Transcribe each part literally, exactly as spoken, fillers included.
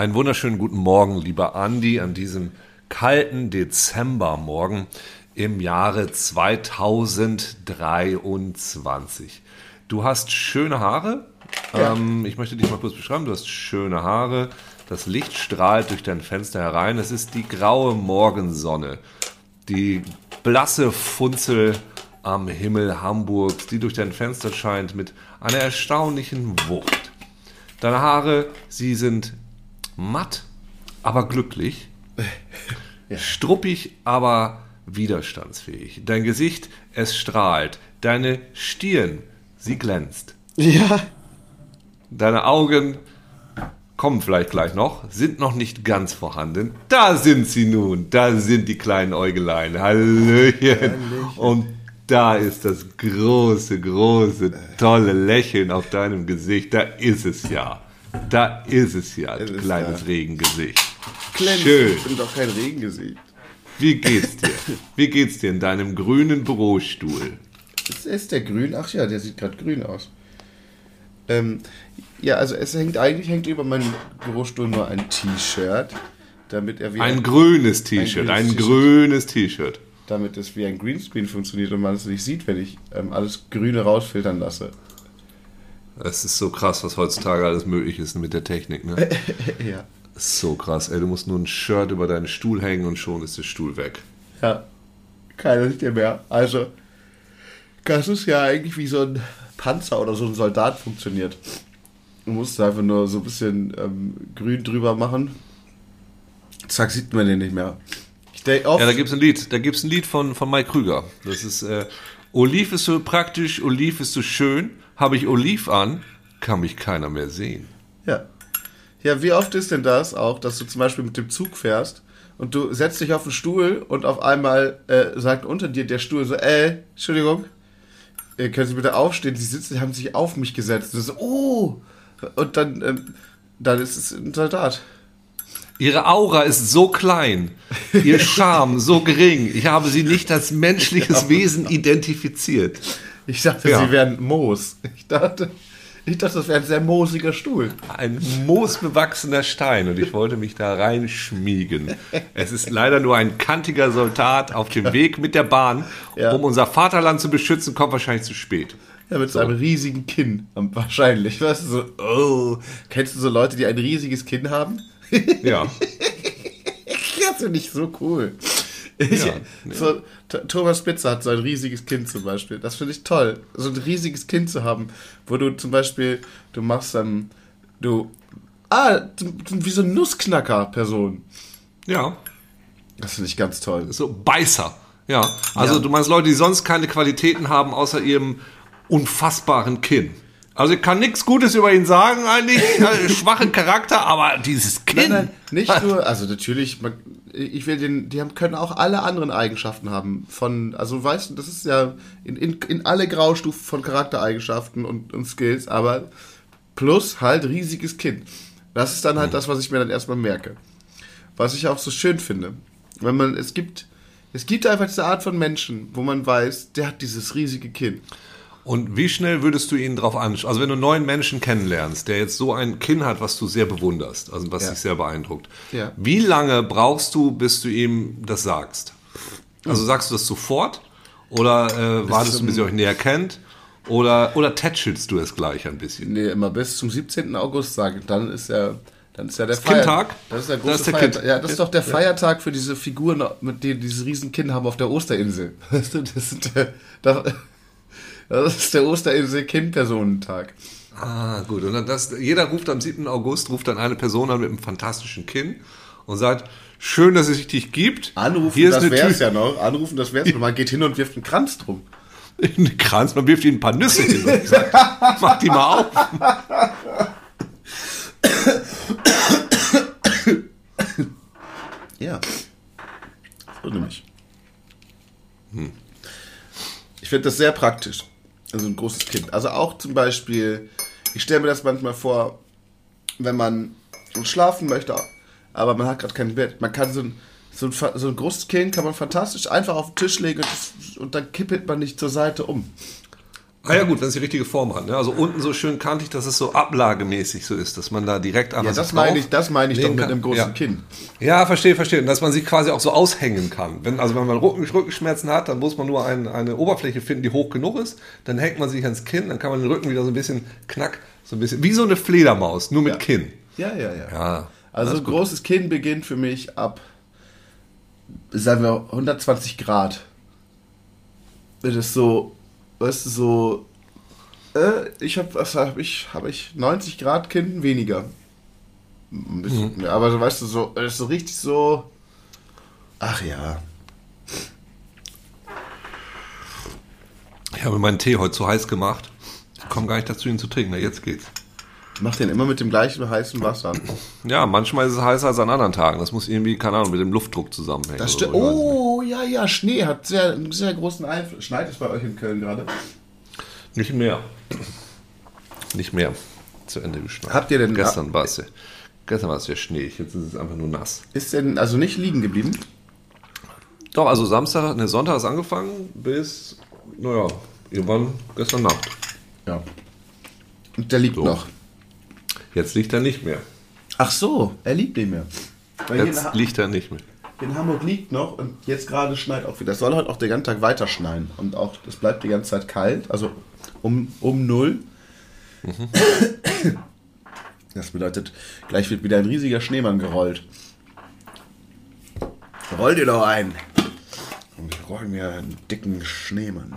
Einen wunderschönen guten Morgen, lieber Andi, an diesem kalten Dezembermorgen im Jahre zweitausenddreiundzwanzig. Du hast schöne Haare. Ja. Ähm, ich möchte dich mal kurz beschreiben. Du hast schöne Haare. Das Licht strahlt durch dein Fenster herein. Es ist die graue Morgensonne, die blasse Funzel am Himmel Hamburgs, die durch dein Fenster scheint mit einer erstaunlichen Wucht. Deine Haare, sie sind matt, aber glücklich, Ja. struppig, aber widerstandsfähig. Dein Gesicht, es strahlt. Deine Stirn, sie glänzt. Ja. Deine Augen kommen vielleicht gleich noch, sind noch nicht ganz vorhanden. Da sind sie nun, da sind die kleinen Äugelein. Hallöchen. Hallöchen. Und da ist das große, große, tolle Lächeln auf deinem Gesicht. Da ist es ja. Da ist es ja, Es du ist kleines da. Regengesicht. Clemens, Schön. ich bin doch kein Regengesicht. Wie geht's dir? Wie geht's dir in deinem grünen Bürostuhl? Ist, ist der grün? Ach ja, der sieht gerade grün aus. Ähm, ja, also es hängt eigentlich hängt über meinem Bürostuhl nur ein T-Shirt, damit er wie Ein grünes T-Shirt, ein ein grünes grünes T-Shirt. damit es wie ein Greenscreen funktioniert und man es nicht sieht, wenn ich ähm, alles Grüne rausfiltern lasse. Es ist so krass, was heutzutage alles möglich ist mit der Technik, ne? Ja. Das ist so krass, ey. Du musst nur ein Shirt über deinen Stuhl hängen und schon ist der Stuhl weg. Ja. Keiner sieht dir mehr. Also, das ist ja eigentlich wie so ein Panzer oder so ein Soldat funktioniert. Du musst einfach nur so ein bisschen ähm, grün drüber machen. Zack, sieht man den nicht mehr. Ich denke oft, Ja, da gibt's ein Lied. Da gibt's ein Lied von, von Mike Krüger. Das ist, äh, Oliv ist so praktisch, Oliv ist so schön. Habe ich Oliv an, kann mich keiner mehr sehen. Ja. Ja, wie oft ist denn das auch, dass du zum Beispiel mit dem Zug fährst und du setzt dich auf den Stuhl und auf einmal äh, sagt unter dir der Stuhl so, äh, Entschuldigung, äh, können Sie bitte aufstehen? Sie sitzen, haben sich auf mich gesetzt. Und so, oh! Und dann, ähm, dann ist es ein Soldat. Ihre Aura ist so klein, ihr Charme so gering. Ich habe sie nicht als menschliches Wesen identifiziert. Ich dachte, Ja. sie wären Moos. Ich dachte, ich dachte, das wäre ein sehr moosiger Stuhl. Ein moosbewachsener Stein und ich wollte mich da reinschmiegen. Es ist leider nur ein kantiger Soldat auf dem Weg mit der Bahn, Ja. um unser Vaterland zu beschützen, kommt wahrscheinlich zu spät. Ja, mit so einem riesigen Kinn. Wahrscheinlich. Weißt du, so, oh. Kennst du so Leute, die ein riesiges Kinn haben? Ja. Das finde ich so cool. Ich, Ja, so, T- Thomas Spitzer hat so ein riesiges Kind zum Beispiel. Das finde ich toll, so ein riesiges Kind zu haben, wo du zum Beispiel, du machst dann, du, ah, wie so eine Nussknacker-Person. Ja. Das finde ich ganz toll. So Beißer. Ja. Also Ja. du meinst Leute, die sonst keine Qualitäten haben, außer ihrem unfassbaren Kinn. Also ich kann nichts Gutes über ihn sagen, eigentlich. Äh, schwachen Charakter, aber dieses Kinn. Nein, nein, nicht nur, also natürlich, man, ich will den, die haben, können auch alle anderen Eigenschaften haben. Von, also weißt du, das ist ja in, in, in alle Graustufen von Charaktereigenschaften und, und Skills, aber plus halt riesiges Kinn. Das ist dann halt das, was ich mir dann erstmal merke. Was ich auch so schön finde. Wenn man, es gibt, es gibt einfach diese Art von Menschen, wo man weiß, der hat dieses riesige Kinn. Und wie schnell würdest du ihn drauf anschauen? Also wenn du einen neuen Menschen kennenlernst, der jetzt so ein Kinn hat, was du sehr bewunderst, also was Ja. dich sehr beeindruckt. Ja. Wie lange brauchst du, bis du ihm das sagst? Also sagst du das sofort? Oder äh, wartest du, bis ihr euch näher kennt? Oder, oder tätschelst du es gleich ein bisschen? Nee, immer bis zum siebzehnten August sagen. Dann ist ja, dann ist ja der Das Kindtag? Das ist der große Das ist der Feiertag. Kind- Ja, das ist doch der Feiertag für diese Figuren, mit denen dieses Riesenkinn haben auf der Osterinsel. Weißt du, das ist der, das das ist der Osterinsel-Kind-Personentag. Ah, gut. Und dann das, jeder ruft am siebten August, ruft dann eine Person an mit einem fantastischen Kinn und sagt, schön, dass es dich gibt. Anrufen, Hier ist das eine wär's Tüte. ja noch. Anrufen, das wär's noch. Man geht hin und wirft einen Kranz drum. Einen Kranz, man wirft ihnen ein paar Nüsse hin und sagt, mach die mal auf. Ja. So nämlich. Ich finde das sehr praktisch. Also ein großes Kind. Also auch zum Beispiel, ich stelle mir das manchmal vor, wenn man schlafen möchte, aber man hat gerade kein Bett. Man kann so ein, so ein, so ein großes Kind kann man fantastisch einfach auf den Tisch legen und, das, und dann kippelt man nicht zur Seite um. Ah ja gut, wenn es die richtige Form hat. Ne? Also unten so schön kantig, dass es so ablagemäßig so ist, dass man da direkt einfach Ja, das so meine ich, das meine ich doch legen mit kann. einem großen Ja. Kinn. Ja, verstehe, verstehe. Und dass man sich quasi auch so aushängen kann. Wenn, also wenn man Rücken, Rückenschmerzen hat, dann muss man nur ein, eine Oberfläche finden, die hoch genug ist. Dann hängt man sich ans Kinn, dann kann man den Rücken wieder so ein bisschen knack, so ein bisschen, wie so eine Fledermaus, nur mit Ja. Kinn. Ja, ja, ja. Ja, Also das ist gut. großes Kinn beginnt für mich ab, sagen wir, hundertzwanzig Grad. Das ist so, weißt du, so, äh, ich habe, was habe ich, habe ich neunzig Grad Kinn weniger. Ein bisschen, Mhm. ja, aber so, weißt du, so, das ist so richtig so, ach ja. Ich habe meinen Tee heute zu heiß gemacht. Ich komme gar nicht dazu, ihn zu trinken. Na, jetzt geht's. Mach den immer mit dem gleichen heißen Wasser. Ja, manchmal ist es heißer als an anderen Tagen. Das muss irgendwie, keine Ahnung, mit dem Luftdruck zusammenhängen. Das oder stimmt. so. Ich weiß nicht. Oh, ja, ja, Schnee hat sehr, einen sehr großen Einfluss. Schneit es bei euch in Köln gerade? Nicht mehr. Nicht mehr. Zu Ende geschneit. Habt ihr denn- Gestern war es ja, gestern war es ja schneeig. Jetzt ist es einfach nur nass. Ist denn also nicht liegen geblieben? Doch, also Samstag, ne, Sonntag ist angefangen bis, naja, irgendwann gestern Nacht. Ja. Und der liegt So. noch. Jetzt liegt er nicht mehr. Ach so, er liegt nicht mehr. Weil hier in, Jetzt Ha- liegt er nicht mehr. in Hamburg liegt noch und jetzt gerade schneit auch wieder. Es soll heute auch den ganzen Tag weiter schneien. Und auch, es bleibt die ganze Zeit kalt, also um, um null. Das bedeutet, gleich wird wieder ein riesiger Schneemann gerollt. Roll dir doch ein. Und ich roll mir einen dicken Schneemann.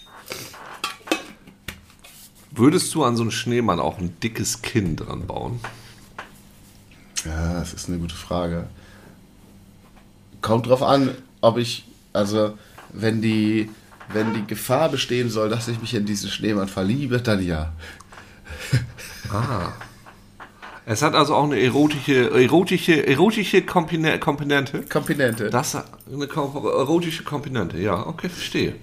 Würdest du an so einen Schneemann auch ein dickes Kinn dran bauen? Ja, das ist eine gute Frage. Kommt drauf an, ob ich, also wenn die, wenn die Gefahr bestehen soll, dass ich mich in diesen Schneemann verliebe, dann ja. Ah. Es hat also auch eine erotische, erotische, erotische Kompine- Komponente. Komponente. Das hat eine kom- erotische Komponente, ja, okay, verstehe.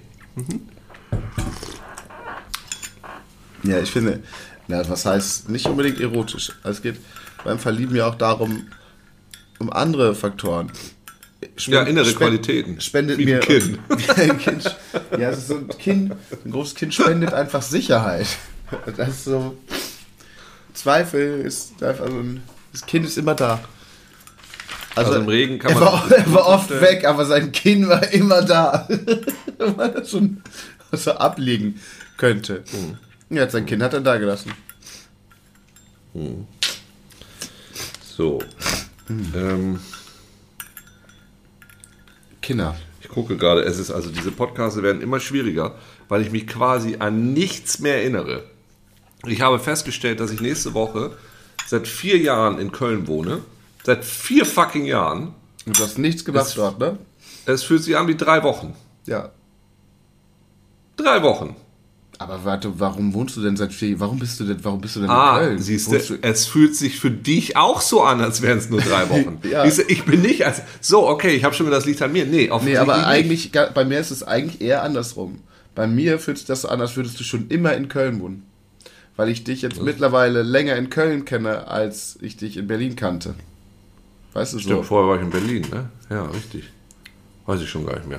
Ja, ich finde, na, was heißt nicht unbedingt erotisch. Es geht beim Verlieben ja auch darum, um andere Faktoren. Spend- Ja, innere spend- Qualitäten. Spendet Wie mir ein Kind. Wie ein Kind. Ja, es ist so ein Kind, ein großes Kind spendet einfach Sicherheit. Das ist so. Zweifel ist einfach so ein. Das Kind ist immer da. Also im Regen kann er man war, sich er war oft vorstellen. weg, aber sein Kind war immer da. Wenn man das schon so ablegen könnte. Mhm. Ja, sein Kind hat er da gelassen. So. Ähm, Kinder. ich gucke gerade, es ist also, diese Podcasts werden immer schwieriger, weil ich mich quasi an nichts mehr erinnere. Ich habe festgestellt, dass ich nächste Woche seit vier Jahren in Köln wohne. Seit vier fucking Jahren. Und du hast nichts gemacht Es- dort, ne? Es fühlt sich an wie drei Wochen. Ja. Drei Wochen. Aber warte, warum wohnst du denn seit vier Warum bist du denn, warum bist du denn in Ah, Köln? siehst Wohnst du, es fühlt sich für dich auch so an, als wären es nur drei Wochen. Ja. Siehst du, ich bin nicht als, so, okay, ich habe schon wieder, das liegt an mir. Nee, Nee, offensichtlich aber nicht. eigentlich, ga- bei mir ist es eigentlich eher andersrum. Bei mir fühlt sich das so an, als würdest du schon immer in Köln wohnen. Weil ich dich jetzt mittlerweile länger in Köln kenne, als ich dich in Berlin kannte. Weißt du Stimmt, so? vorher war ich in Berlin, ne? Ja, richtig. Weiß ich schon gar nicht mehr.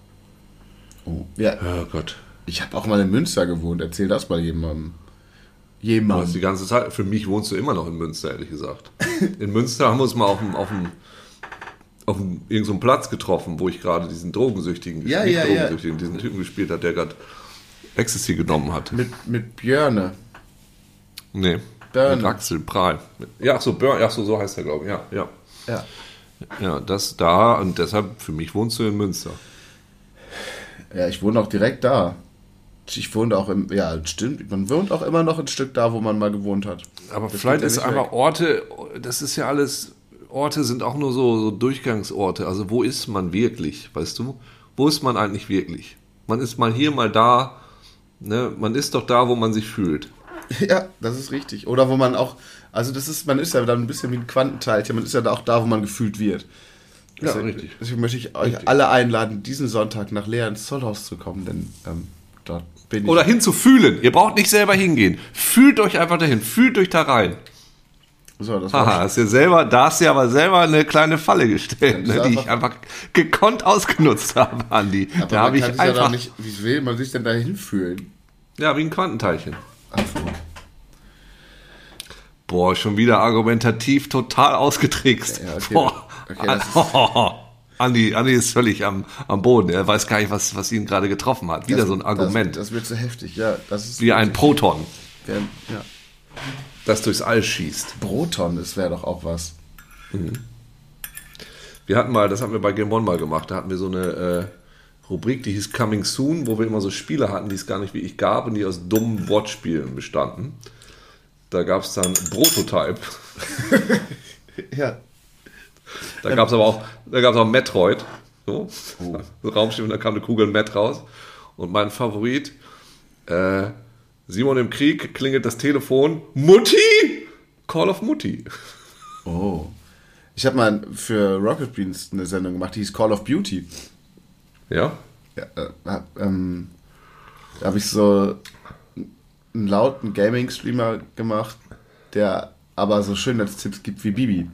Oh. Ja, Oh Gott. ich habe auch mal in Münster gewohnt. Erzähl das mal jemandem. Du hast die Jemandem. ganze Zeit, für mich wohnst du immer noch in Münster, ehrlich gesagt. In Münster haben wir uns mal auf dem, auf dem, auf dem irgendeinem so Platz getroffen, wo ich gerade diesen Drogensüchtigen, Ja, nicht ja, ja. Drogensüchtigen, diesen Typen gespielt hat, der gerade Ecstasy genommen hat. Mit, mit Björne. Nee. Burn. Mit Axel Prahl. Ja, ach so, Burn, ach so, so heißt er, glaube ich. Ja, ja. Ja. Ja, das da und deshalb, für mich wohnst du in Münster. Ja, ich wohne auch direkt da. Ich wohne auch im, ja, stimmt, man wohnt auch immer noch ein Stück da, wo man mal gewohnt hat. Aber Das vielleicht geht ja ist nicht einfach weg. Orte, das ist ja alles, Orte sind auch nur so, so Durchgangsorte. Also wo ist man wirklich, weißt du? Wo ist man eigentlich wirklich? Man ist mal hier, mal da. Ne? Man ist doch da, wo man sich fühlt. Ja, das ist richtig. Oder wo man auch, also das ist, man ist ja dann ein bisschen wie ein Quantenteilchen, man ist ja da auch da, wo man gefühlt wird. Ja, Deswegen- richtig. Deswegen möchte ich euch Richtig. alle einladen, diesen Sonntag nach Leer ins Zollhaus zu kommen, denn ähm, dort bin ich. Oder hinzufühlen. Ihr braucht nicht selber hingehen. Fühlt euch einfach dahin. Fühlt euch da rein. So, das war Haha, hast du selber, da hast du ja aber selber eine kleine Falle gestellt, Ja, ne, das ist die ich einfach- einfach gekonnt ausgenutzt habe, Andi. aber Da habe man ich kann sich ja einfach. doch nicht, wie will man sich denn dahin fühlen? Ja, wie ein Quantenteilchen. Ach so. Boah, schon wieder argumentativ total ausgetrickst. Ja, okay. Boah. Okay, das ist- Andi, Andi ist völlig am, am Boden. Er weiß gar nicht, was, was ihn gerade getroffen hat. Wieder Das- so ein Argument. Das, das wird so heftig, ja. Das ist wie ein Proton, Ja, ja. das durchs All schießt. Proton, das wäre doch auch was. Wir hatten mal, das hatten wir bei Game One mal gemacht, da hatten wir so eine äh, Rubrik, die hieß Coming Soon, wo wir immer so Spiele hatten, die es gar nicht wie ich gab und die aus dummen Wortspielen bestanden. Da gab es dann Prototype. Ja. Da gab es aber auch, da gab es auch Metroid. So, oh. so Raumschiff und da kam eine Kugel Met raus. Und mein Favorit, äh, Simon im Krieg, klingelt das Telefon. Mutti! Call of Mutti. Oh. Ich habe mal für Rocket Beans eine Sendung gemacht, die hieß Call of Beauty. Ja? Ja, äh, hab, ähm, da habe ich so einen lauten Gaming-Streamer gemacht, der aber so Schönheitstipps gibt wie Bibi.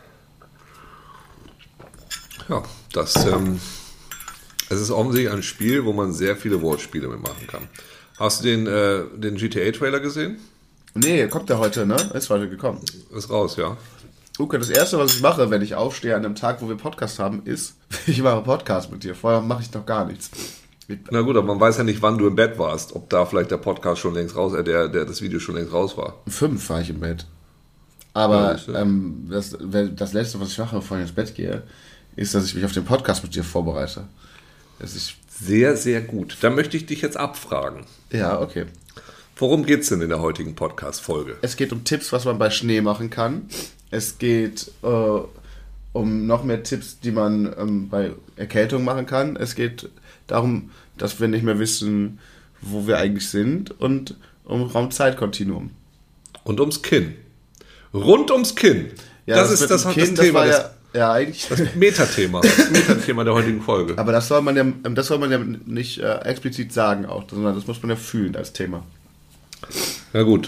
Ja, das ähm, es ist offensichtlich ein Spiel, wo man sehr viele Wortspiele mitmachen kann. Hast du den, äh, den G T A-Trailer gesehen? Nee, kommt der heute, ne? Ist heute gekommen. Ist raus, ja. Okay, das Erste, was ich mache, wenn ich aufstehe an einem Tag, wo wir Podcast haben, ist, ich mache Podcast mit dir. Vorher mache ich noch gar nichts. Na gut, aber man weiß ja nicht, wann du im Bett warst. Ob da vielleicht der Podcast schon längst raus, äh, der, der das Video schon längst raus war. Fünf war ich im Bett. Aber Ja, ähm, das, das Letzte, was ich mache, bevor ich ins Bett gehe, ist, dass ich mich auf den Podcast mit dir vorbereite. Dass ich, Sehr, sehr gut. Da möchte ich dich jetzt abfragen. ja, okay. Worum geht's denn in der heutigen Podcast-Folge? Es geht um Tipps, was man bei Schnee machen kann. Es geht äh, um noch mehr Tipps, die man ähm, bei Erkältung machen kann. Es geht darum, dass wir nicht mehr wissen, wo wir eigentlich sind, und um Raumzeitkontinuum. Und ums Kinn. Rund ums Kinn. Ja, das, ist mit das, dem das Kind, Thema, das war das, ja, ja eigentlich. das Metathema. Das Metathema der heutigen Folge. Aber das soll man ja, das soll man ja nicht äh, explizit sagen auch, sondern das muss man ja fühlen als Thema. Na gut.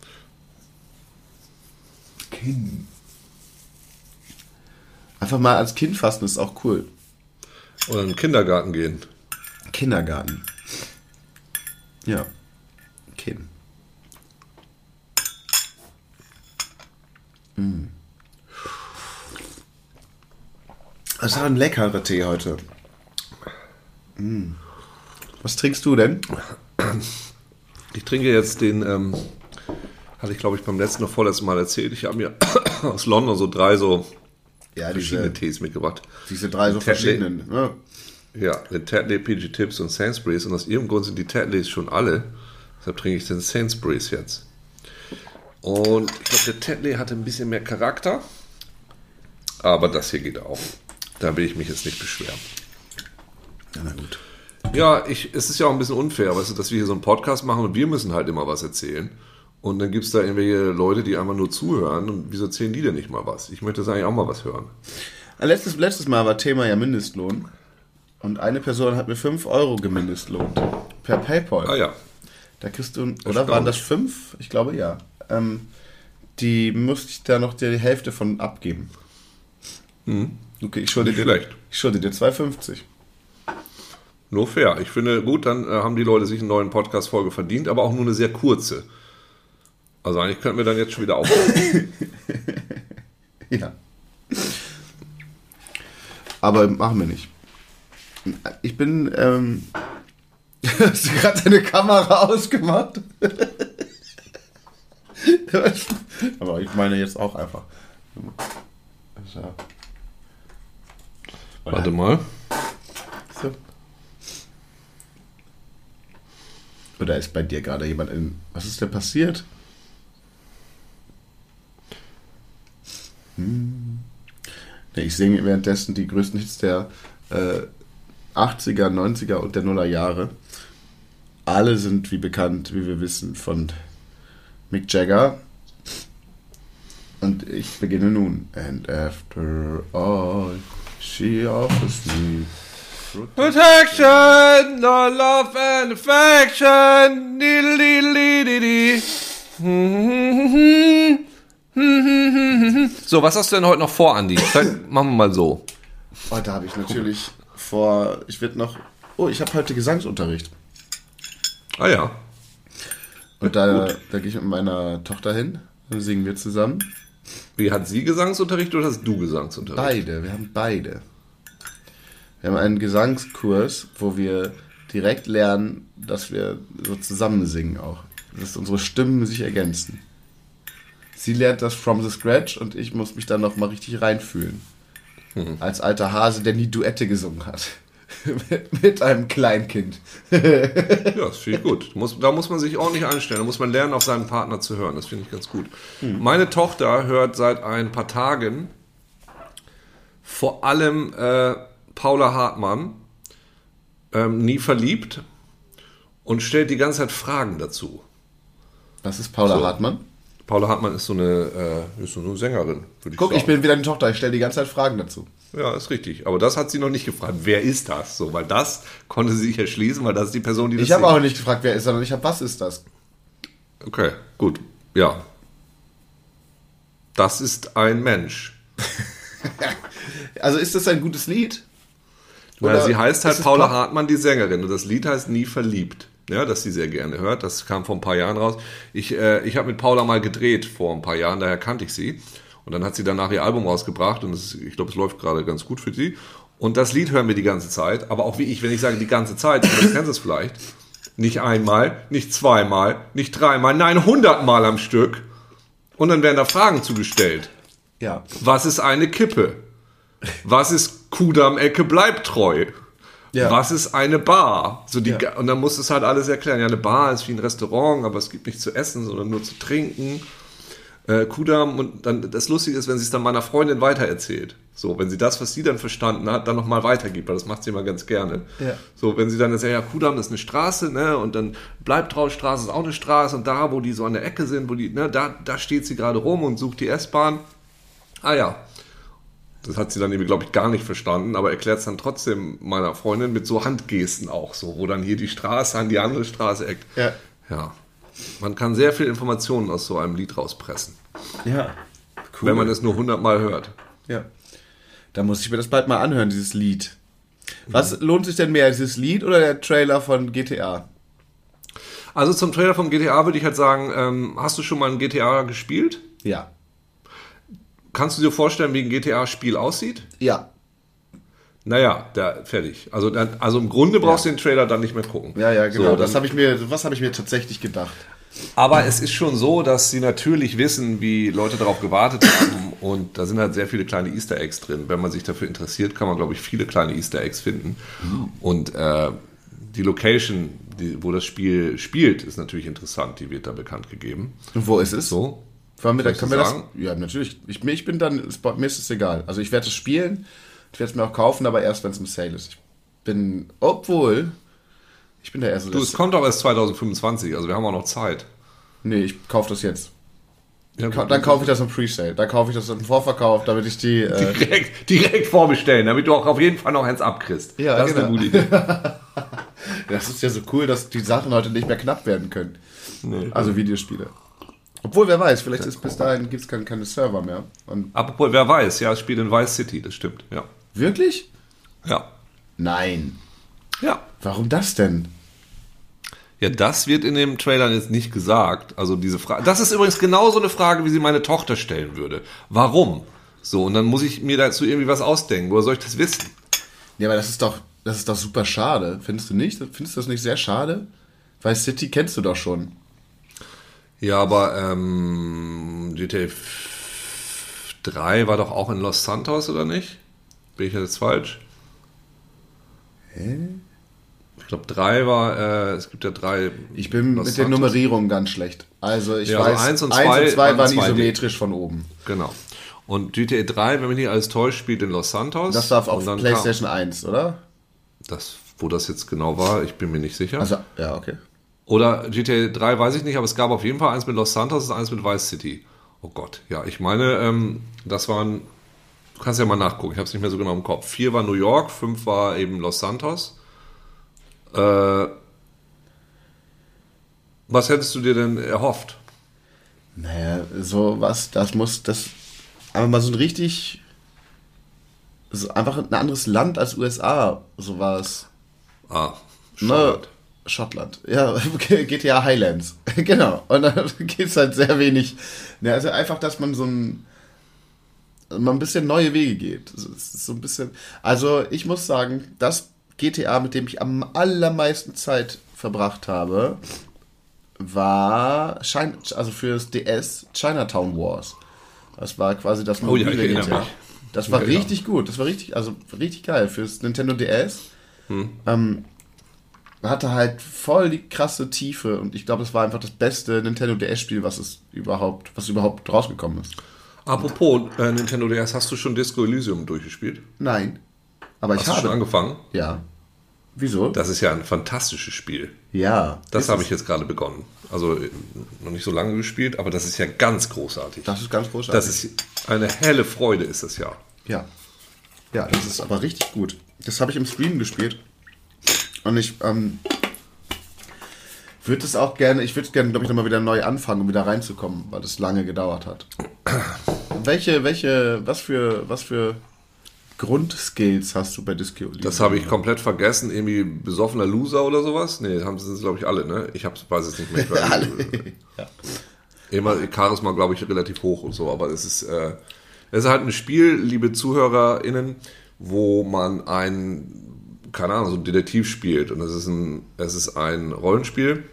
Kind. Einfach mal als Kind fassen ist auch cool. Oder in den Kindergarten gehen. Kindergarten. Ja. Kind. Mm. Das ist ein leckerer Tee heute. Mm. Was trinkst du denn? Ich trinke jetzt den, ähm, hatte ich glaube ich beim letzten oder vorletzten Mal erzählt, ich habe mir aus London so drei so Ja, verschiedene diese, Tees mitgebracht. diese drei so Tetley. verschiedenen. Ne? Ja, den Tetley, P G Tips und Sainsbury's. Und aus irgendeinem Grund sind die Tetleys schon alle. Deshalb trinke ich den Sainsbury's jetzt. Und ich glaube, der Tetley hatte ein bisschen mehr Charakter. Aber das hier geht auch. Da will ich mich jetzt nicht beschweren. Ja, na gut. Ja, ich, es ist ja auch ein bisschen unfair, weißt du, dass wir hier so einen Podcast machen und wir müssen halt immer was erzählen. Und dann gibt es da irgendwelche Leute, die einfach nur zuhören. Und wieso erzählen die denn nicht mal was? Ich möchte jetzt eigentlich auch mal was hören. Letztes, letztes Mal war Thema ja Mindestlohn. Und eine Person hat mir fünf Euro gemindestlohnt. Per PayPal. Ah ja. Da kriegst du, oder waren das fünf? Ich glaube ja. Ähm, die musste ich da noch die Hälfte von abgeben. Hm. Okay, ich schulde Nicht dir, schlecht. ich schulde dir zwei fünfzig. Nur fair. Ich finde, gut, dann äh, haben die Leute sich eine neue Podcast-Folge verdient, aber auch nur eine sehr kurze. Also eigentlich könnten wir dann jetzt schon wieder aufhören. Ja. Aber machen wir nicht. Ich bin, ähm, hast du gerade deine Kamera ausgemacht? Aber ich meine jetzt auch einfach. So. Warte mal. So. Oder ist bei dir gerade jemand in... Was ist denn passiert? Hm. Nee, ich singe währenddessen die größten Hits der äh, achtziger, neunziger und der Nuller Jahre. Alle sind, wie bekannt, wie wir wissen, von Mick Jagger. Und ich beginne nun. And after all, she offers me Protection, no love and affection. So, was hast du denn heute noch vor, Andi? Machen wir mal so. Oh, da habe ich natürlich vor... Ich werde noch... Oh, ich habe heute Gesangsunterricht. Ah ja. Und da, da gehe ich mit meiner Tochter hin, dann singen wir zusammen. Wie, hat sie Gesangsunterricht oder hast du Gesangsunterricht? Beide, wir haben beide. Wir haben einen Gesangskurs, wo wir direkt lernen, dass wir so zusammen singen auch. Dass unsere Stimmen sich ergänzen. Sie lernt das from the scratch und ich muss mich dann noch mal richtig reinfühlen. Hm. Als alter Hase, der nie Duette gesungen hat. mit, mit einem Kleinkind. Ja, das finde ich gut. Muss, da muss man sich ordentlich einstellen. Da muss man lernen, auf seinen Partner zu hören. Das finde ich ganz gut. Hm. Meine Tochter hört seit ein paar Tagen vor allem äh, Paula Hartmann, ähm, nie verliebt, und stellt die ganze Zeit Fragen dazu. Was ist Paula so. Hartmann? Paula Hartmann ist so eine, äh, ist so eine Sängerin, würde ich Guck, sagen. ich bin wieder eine Tochter, ich stelle die ganze Zeit Fragen dazu. Ja, ist richtig. Aber das hat sie noch nicht gefragt. Wer ist das? So, weil das konnte sie sich erschließen, weil das ist die Person, die das Ich habe auch nicht gefragt, wer ist, sondern ich habe, was ist das? Okay, gut. Ja. Das ist ein Mensch. Also ist das ein gutes Lied? Oder ja, sie heißt halt Paula Pop? Hartmann, die Sängerin. Und das Lied heißt Nie verliebt. Ja, das sie sehr gerne hört. Das kam vor ein paar Jahren raus. Ich, äh, ich habe mit Paula mal gedreht vor ein paar Jahren, daher kannte ich sie. Und dann hat sie danach ihr Album rausgebracht und es, ich glaube, es läuft gerade ganz gut für sie. Und das Lied hören wir die ganze Zeit. Aber auch wie ich, wenn ich sage die ganze Zeit, du kennst es vielleicht, nicht einmal, nicht zweimal, nicht dreimal, nein, hundertmal am Stück. Und dann werden da Fragen zugestellt. Ja. Was ist eine Kippe? Was ist Kudamm-Ecke bleibt treu? Ja. Was ist eine Bar? So die, ja. Und dann muss es halt alles erklären. Ja, eine Bar ist wie ein Restaurant, aber es gibt nichts zu essen, sondern nur zu trinken. Äh, Kudamm, und dann das Lustige ist, wenn sie es dann meiner Freundin weitererzählt. So, wenn sie das, was sie dann verstanden hat, dann nochmal weitergibt, weil das macht sie immer ganz gerne. Ja. So, wenn sie dann sagt, ja, Kudamm ist eine Straße, ne, und dann Bleibtreu-Straße ist auch eine Straße, und da, wo die so an der Ecke sind, wo die, ne, da, da steht sie gerade rum und sucht die S-Bahn. Ah ja. Das hat sie dann eben, glaube ich, gar nicht verstanden, aber erklärt es dann trotzdem meiner Freundin mit so Handgesten auch so, wo dann hier die Straße an die andere Straße eckt. Ja. Ja. Man kann sehr viel Informationen aus so einem Lied rauspressen. Ja. Cool. Wenn man es nur hundertmal hört. Ja. Da muss ich mir das bald mal anhören, dieses Lied. Was mhm. lohnt sich denn mehr, dieses Lied oder der Trailer von G T A? Also zum Trailer von G T A würde ich halt sagen, ähm, hast du schon mal ein G T A gespielt? Ja. Kannst du dir vorstellen, wie ein G T A-Spiel aussieht? Ja. Naja, da, fertig. Also, dann, also im Grunde brauchst ja. du den Trailer dann nicht mehr gucken. Ja, ja, genau. So, das habe ich mir, was habe ich mir tatsächlich gedacht. Aber es ist schon so, dass sie natürlich wissen, wie Leute darauf gewartet haben, und da sind halt sehr viele kleine Easter Eggs drin. Wenn man sich dafür interessiert, kann man, glaube ich, viele kleine Easter Eggs finden. Mhm. Und äh, die Location, die, wo das Spiel spielt, ist natürlich interessant. Die wird da bekannt gegeben. Und wo ist es? So. Können wir, können wir das? Ja, natürlich. Ich, ich bin dann, mir ist es egal. Also ich werde es spielen, ich werde es mir auch kaufen, aber erst, wenn es im Sale ist. Ich bin, obwohl, ich bin der Erste. Du, es kommt aber erst zwanzig fünfundzwanzig, also wir haben auch noch Zeit. Nee, ich kaufe das jetzt. Ja, Ka- dann kaufe ich das im Pre-Sale. Dann kaufe ich das im Vorverkauf, damit ich die... Äh direkt, direkt vorbestellen, damit du auch auf jeden Fall noch eins abkriegst. Ja, das genau. ist eine gute Idee. Das ist ja so cool, dass die Sachen heute nicht mehr knapp werden können. Nee. Also Videospiele. Obwohl, wer weiß, vielleicht ist bis dahin gibt es keine, keine Server mehr. Und Apropos, wer weiß, ja, es spielt in Vice City, das stimmt, ja. Wirklich? Ja. Nein. Ja. Warum das denn? Ja, das wird in dem Trailer jetzt nicht gesagt. Also diese Frage. Das ist übrigens genauso eine Frage, wie sie meine Tochter stellen würde. Warum? So, und dann muss ich mir dazu irgendwie was ausdenken. Woher soll ich das wissen? Ja, aber das ist doch, das ist doch super schade. Findest du nicht? Findest du das nicht sehr schade? Vice City kennst du doch schon. Ja, aber ähm, G T A drei war doch auch in Los Santos, oder nicht? Bin ich jetzt falsch? Hä? Ich glaube, drei war, äh, es gibt ja drei. Ich bin Los mit der Nummerierung ganz schlecht. Also ich ja, weiß, also eins und zwei waren isometrisch von oben. Genau. Und G T A drei, wenn mich nicht alles täuscht, spielt in Los Santos. Das war auf PlayStation kam, eins, oder? Das, wo das jetzt genau war, ich bin mir nicht sicher. Also, ja, okay. Oder G T A drei, weiß ich nicht, aber es gab auf jeden Fall eins mit Los Santos und eins mit Vice City. Oh Gott, ja, ich meine, ähm, das waren, du kannst ja mal nachgucken, ich habe es nicht mehr so genau im Kopf. Vier war New York, fünf war eben Los Santos. Äh, was hättest du dir denn erhofft? Naja, so was, das muss, das, aber mal so ein richtig, so einfach ein anderes Land als U S A, so war es. Ah, Schottland. Ne? Schottland, ja, G T A Highlands. Genau, und dann geht es halt sehr wenig. Ja, also einfach, dass man so ein, man ein bisschen neue Wege geht. Es ist so ein bisschen, also ich muss sagen, das G T A, mit dem ich am allermeisten Zeit verbracht habe, war, China, also für das D S, Chinatown Wars. Das war quasi das mobile oh, ja, G T A. Mich. Das war ja, richtig gut, das war richtig, also richtig geil. Fürs Nintendo D S hm. ähm, hatte halt voll die krasse Tiefe und ich glaube, es war einfach das beste Nintendo D S-Spiel, was es überhaupt, was überhaupt rausgekommen ist. Apropos äh, Nintendo D S, hast du schon Disco Elysium durchgespielt? Nein. Aber hast ich du habe schon angefangen? Ja. Wieso? Das ist ja ein fantastisches Spiel. Ja. Das habe ich jetzt gerade begonnen. Also noch nicht so lange gespielt, aber das ist ja ganz großartig. Das ist ganz großartig. Das ist eine helle Freude, ist das ja. Ja. Ja, das ist aber richtig gut. Das habe ich im Stream gespielt. Und ich ähm, würde es auch gerne, ich würde es gerne, glaube ich, nochmal wieder neu anfangen, um wieder reinzukommen, weil das lange gedauert hat. welche, welche, was für, was für Grundskills hast du bei Disco Elysium? Das habe ich komplett vergessen. Irgendwie besoffener Loser oder sowas? Nee, das haben sie, glaube ich, alle, ne? Ich hab's, weiß es nicht mehr. Ich weiß, alle. ja. Immer Charisma, glaube ich, relativ hoch und so, aber es ist, äh, es ist halt ein Spiel, liebe ZuhörerInnen, wo man ein, keine Ahnung, so ein Detektiv spielt. Und es ist ein, es ist ein Rollenspiel.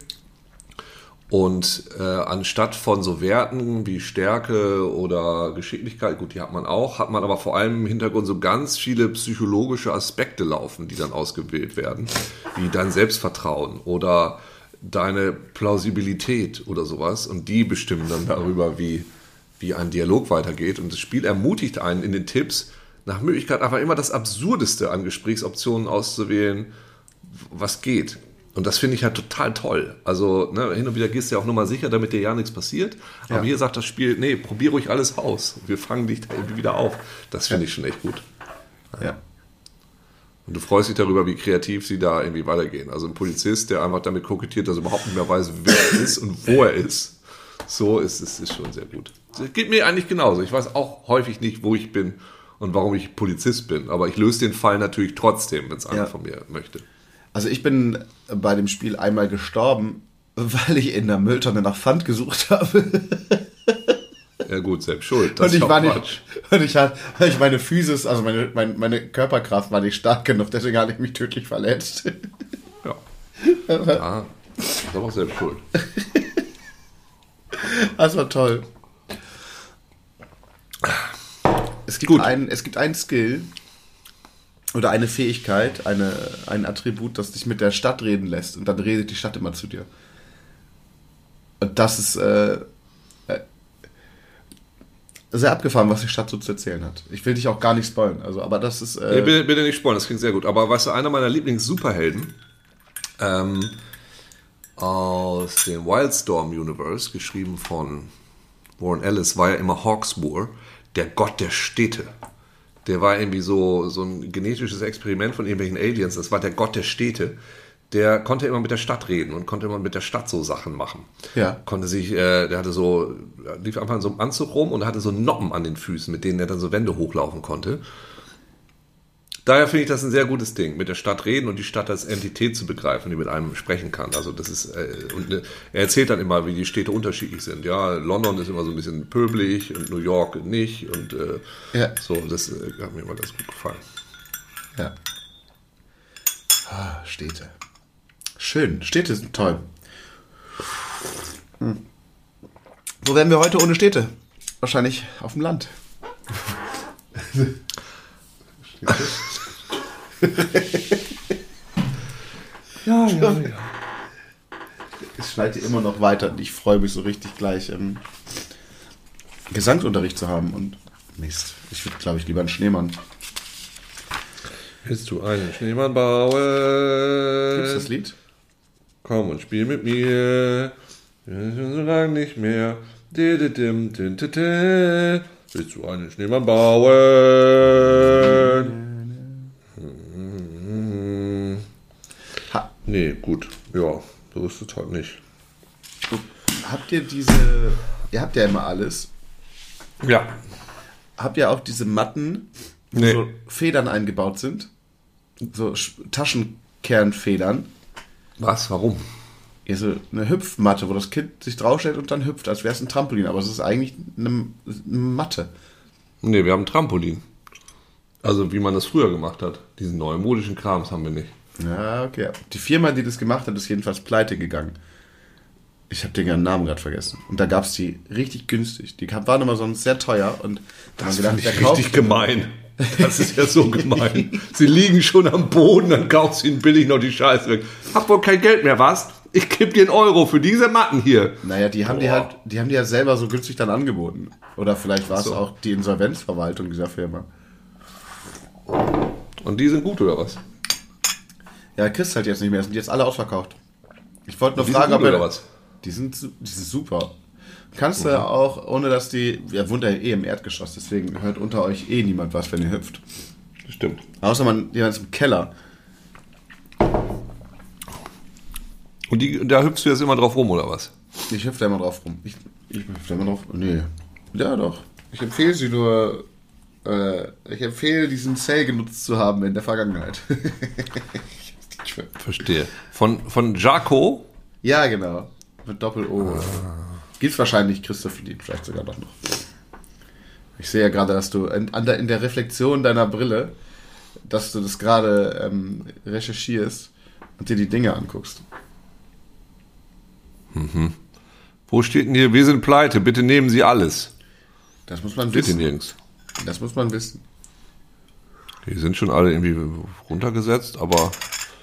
Und äh, anstatt von so Werten wie Stärke oder Geschicklichkeit, gut, die hat man auch, hat man aber vor allem im Hintergrund so ganz viele psychologische Aspekte laufen, die dann ausgewählt werden, wie dein Selbstvertrauen oder deine Plausibilität oder sowas. Und die bestimmen dann darüber, wie, wie ein Dialog weitergeht. Und das Spiel ermutigt einen in den Tipps, nach Möglichkeit einfach immer das Absurdeste an Gesprächsoptionen auszuwählen, was geht. Und das finde ich halt total toll. Also ne, hin und wieder gehst du ja auch nur mal sicher, damit dir ja nichts passiert. Ja. Aber hier sagt das Spiel, nee, probier ruhig alles aus. Wir fangen dich da irgendwie wieder auf. Das finde ja. ich schon echt gut. Ja. ja. Und du freust dich darüber, wie kreativ sie da irgendwie weitergehen. Also ein Polizist, der einfach damit kokettiert, dass er überhaupt nicht mehr weiß, wer er ist und wo er ist. So ist es ist schon sehr gut. Das geht mir eigentlich genauso. Ich weiß auch häufig nicht, wo ich bin und warum ich Polizist bin. Aber ich löse den Fall natürlich trotzdem, wenn es einer ja. von mir möchte. Also ich bin bei dem Spiel einmal gestorben, weil ich in der Mülltonne nach Pfand gesucht habe. Ja gut, selbst schuld. Das und ich ist war nicht, und ich hatte, ich meine Physis, also meine, meine, meine Körperkraft war nicht stark genug, deswegen hatte ich mich tödlich verletzt. Ja. Ja, das ist aber auch selbst schuld. Das war toll. Es gibt, ein, es gibt einen Skill oder eine Fähigkeit, eine, ein Attribut, das dich mit der Stadt reden lässt und dann redet die Stadt immer zu dir. Und das ist äh, äh, sehr abgefahren, was die Stadt so zu erzählen hat. Ich will dich auch gar nicht spoilern, also, aber das ist... Äh, nee, bitte, bitte nicht spoilern, das klingt sehr gut. Aber weißt du, einer meiner Lieblings-Superhelden ähm, aus dem Wildstorm-Universe, geschrieben von Warren Ellis, war ja immer Hawksmoor, der Gott der Städte. Der war irgendwie so, so ein genetisches Experiment von irgendwelchen Aliens. Das war der Gott der Städte. Der konnte immer mit der Stadt reden und konnte immer mit der Stadt so Sachen machen. Ja. Konnte sich, äh, der hatte so, lief einfach in so einem Anzug rum und hatte so Noppen an den Füßen, mit denen er dann so Wände hochlaufen konnte. Daher finde ich das ein sehr gutes Ding, mit der Stadt reden und die Stadt als Entität zu begreifen, die mit einem sprechen kann. Also das ist, äh, und äh, er erzählt dann immer, wie die Städte unterschiedlich sind. Ja, London ist immer so ein bisschen pöbelig und New York nicht und äh, ja. so, das äh, hat mir immer ganz gut gefallen. Ja. Ah, Städte. Schön, Städte sind toll. Hm. Wo wären wir heute ohne Städte? Wahrscheinlich auf dem Land. ja, ja, ja. Es schneit immer noch weiter und ich freue mich so richtig gleich ähm, Gesangsunterricht zu haben und Mist. Ich würde, glaube ich, lieber einen Schneemann. Willst du einen Schneemann bauen? Gibt's das Lied? Komm und spiel mit mir. So lange nicht mehr. Willst du einen Schneemann bauen? Ha. Nee, gut. Ja, so ist es halt nicht. Habt ihr diese... Ihr habt ja immer alles. Ja. Habt ihr auch diese Matten, wo nee. so Federn eingebaut sind? So Taschenkernfedern. Was? Warum? Ja, so eine Hüpfmatte, wo das Kind sich draufstellt und dann hüpft, als wäre es ein Trampolin. Aber es ist eigentlich eine, eine Matte. Nee, wir haben ein Trampolin. Also wie man das früher gemacht hat. Diesen neumodischen Krams haben wir nicht. Ja, okay. Die Firma, die das gemacht hat, ist jedenfalls pleite gegangen. Ich habe den Namen gerade vergessen. Und da gab es die richtig günstig. Die waren immer sonst sehr teuer. Und da Das haben ist wir gedacht, richtig gemein. Das ist ja so gemein. Sie liegen schon am Boden, dann kaufst du ihnen billig noch die Scheiße weg. Hab wohl kein Geld mehr, was? Ich gebe dir einen Euro für diese Matten hier. Naja, die haben Boah. die halt, die haben die ja selber so günstig dann angeboten. Oder vielleicht war es So. auch die Insolvenzverwaltung dieser Firma. Und die sind gut, oder was? Ja, kriegst halt jetzt nicht mehr, sind jetzt alle ausverkauft. Ich wollte nur Die fragen, sind gut, ob er, oder was? Die sind, su- die sind super. Kannst du ja auch, ohne dass die, ja, wohnt ja eh im Erdgeschoss, deswegen hört unter euch eh niemand was, wenn ihr hüpft. Stimmt. Außer man, jemand ist im Keller. Und die, da hüpfst du jetzt immer drauf rum, oder was? Ich hüpfe da immer drauf rum. Ich, ich hüpfe da immer drauf. Nee. Ja, doch. Ich empfehle sie nur, äh, ich empfehle diesen Sale genutzt zu haben in der Vergangenheit. Verstehe. Von, von Jaco? Ja, genau. Mit Doppel-O. Ah. Gibt's wahrscheinlich Christoph-Lied, vielleicht sogar doch noch. Ich sehe ja gerade, dass du in, an der, in der Reflexion deiner Brille, dass du das gerade ähm, recherchierst und dir die Dinge anguckst. Mhm. Wo steht denn hier, wir sind pleite, bitte nehmen Sie alles. Das muss man Steht wissen. hier nirgends. Das muss man wissen. Die sind schon alle irgendwie runtergesetzt, aber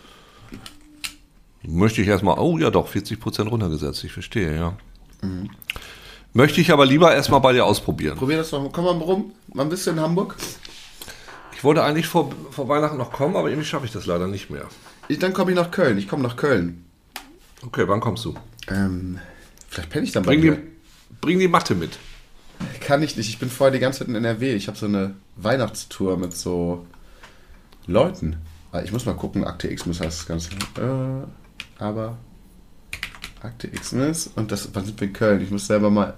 möchte ich erstmal, oh ja doch, vierzig Prozent runtergesetzt, ich verstehe, ja. Mhm. Möchte ich aber lieber erstmal bei dir ausprobieren. Probier das doch, komm mal rum. Wann bist du in Hamburg? Ich wollte eigentlich vor, vor Weihnachten noch kommen, aber irgendwie schaffe ich das leider nicht mehr. Ich, dann komme ich nach Köln. Ich komme nach Köln. Okay, wann kommst du? Ähm, vielleicht penne ich dann bei Bring dir. die, bring die Matte mit. Kann ich nicht. Ich bin vorher die ganze Zeit in N R W. Ich habe so eine Weihnachtstour mit so Leuten. Ah, ich muss mal gucken. Akte X-Miss heißt das Ganze. Äh, aber Akte X-Miss. Und das, wann sind wir in Köln? Ich muss selber mal...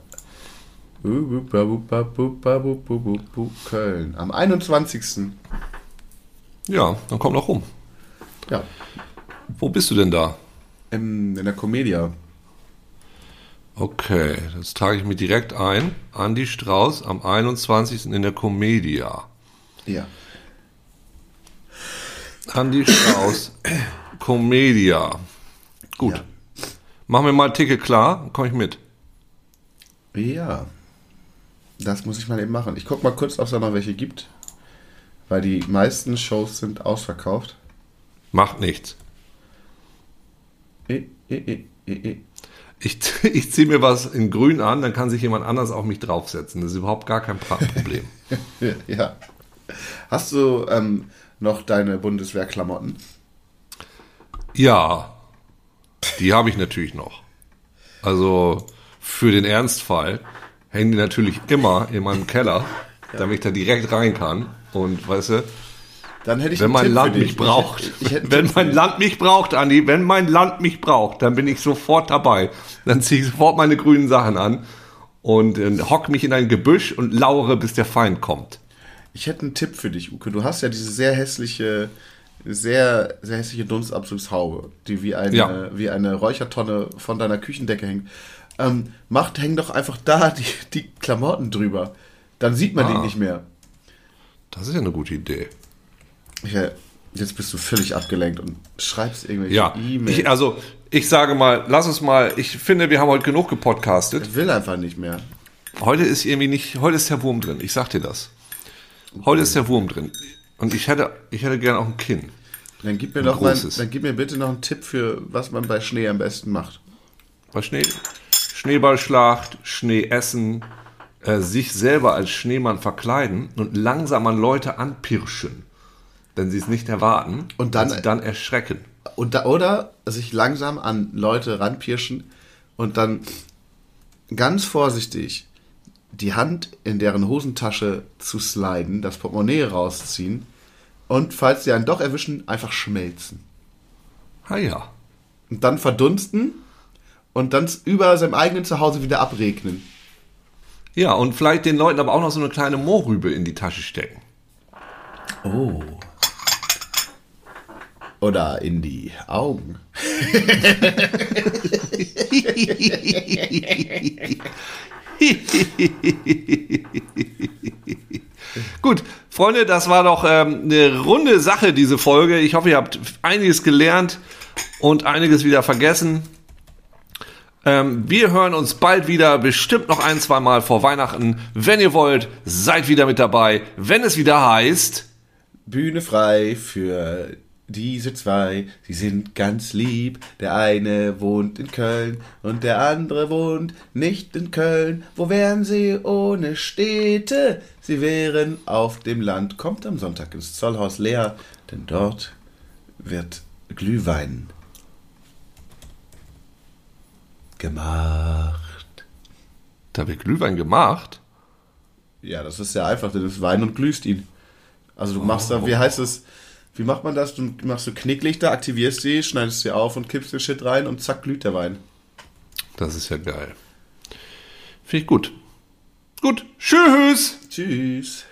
Köln. Am einundzwanzigsten Ja, dann komm doch rum. Ja. Wo bist du denn da? In, in der Comedia. Okay, das trage ich mir direkt ein. Andi Strauß am einundzwanzigsten in der Comedia. Ja. Andi Strauß, Comedia. Gut. Ja. Machen wir mal ein Ticket klar, komme ich mit. Ja. Das muss ich mal eben machen. Ich gucke mal kurz, ob es da noch welche gibt. Weil die meisten Shows sind ausverkauft. Macht nichts. Eh, eh, eh, eh, eh. Ich, ich ziehe mir was in grün an, dann kann sich jemand anders auf mich draufsetzen. Das ist überhaupt gar kein Problem. Ja. Hast du ähm, noch deine Bundeswehrklamotten? Ja, die habe ich natürlich noch. Also für den Ernstfall hängen die natürlich immer in meinem Keller, ja, damit ich da direkt rein kann. Und weißt du, dann hätte ich wenn einen mein Tipp Land für dich. mich braucht, Ich, ich hätte wenn Tipp für mein dich. Land mich braucht, Andi, wenn mein Land mich braucht, dann bin ich sofort dabei. Dann ziehe ich sofort meine grünen Sachen an und äh, hock mich in ein Gebüsch und lauere, bis der Feind kommt. Ich hätte einen Tipp für dich, Uke. Du hast ja diese sehr hässliche, sehr, sehr hässliche Dunstabzugshaube, die wie eine, Ja. wie eine Räuchertonne von deiner Küchendecke hängt. Ähm, macht, häng doch einfach da die, die Klamotten drüber. Dann sieht man Ah. die nicht mehr. Das ist ja eine gute Idee. Ja, jetzt bist du völlig abgelenkt und schreibst irgendwelche Ja, E-Mails. ich, also ich sage mal, lass uns mal, ich finde, wir haben heute genug gepodcastet. Ich will einfach nicht mehr. Heute ist irgendwie nicht, heute ist der Wurm drin, ich sag dir das. Heute ist der Wurm drin. Und ich hätte, ich hätte gerne auch ein Kinn. Dann gib mir Ein doch mal, großes. dann gib mir bitte noch einen Tipp für, was man bei Schnee am besten macht. Bei Schnee, Schneeballschlacht, Schnee essen, äh, sich selber als Schneemann verkleiden und langsam an Leute anpirschen, wenn sie es nicht erwarten Und dann- sie dann erschrecken. Und da, oder sich langsam an Leute ranpirschen und dann ganz vorsichtig die Hand in deren Hosentasche zu sliden, das Portemonnaie rausziehen und, falls sie einen doch erwischen, einfach schmelzen. Ah ja. Und dann verdunsten und dann über seinem eigenen Zuhause wieder abregnen. Ja, und vielleicht den Leuten aber auch noch so eine kleine Mohrrübe in die Tasche stecken. Oh. Oder in die Augen. Gut, Freunde, das war doch ähm, eine runde Sache, diese Folge. Ich hoffe, ihr habt einiges gelernt und einiges wieder vergessen. Ähm, wir hören uns bald wieder, bestimmt noch ein, zwei Mal vor Weihnachten. Wenn ihr wollt, seid wieder mit dabei, wenn es wieder heißt... Bühne frei für diese zwei, sie sind ganz lieb. Der eine wohnt in Köln und der andere wohnt nicht in Köln. Wo wären sie ohne Städte? Sie wären auf dem Land. Kommt am Sonntag ins Zollhaus Leer, denn dort wird Glühwein gemacht. Da wird Glühwein gemacht? Ja, das ist ja einfach, das ist Wein und glühst ihn. Also du machst da, wie heißt es, wie macht man das? Du machst so Knicklichter, aktivierst sie, schneidest sie auf und kippst den Shit rein und zack, glüht der Wein. Das ist ja geil. Finde ich gut. Gut, tschüss! Tschüss.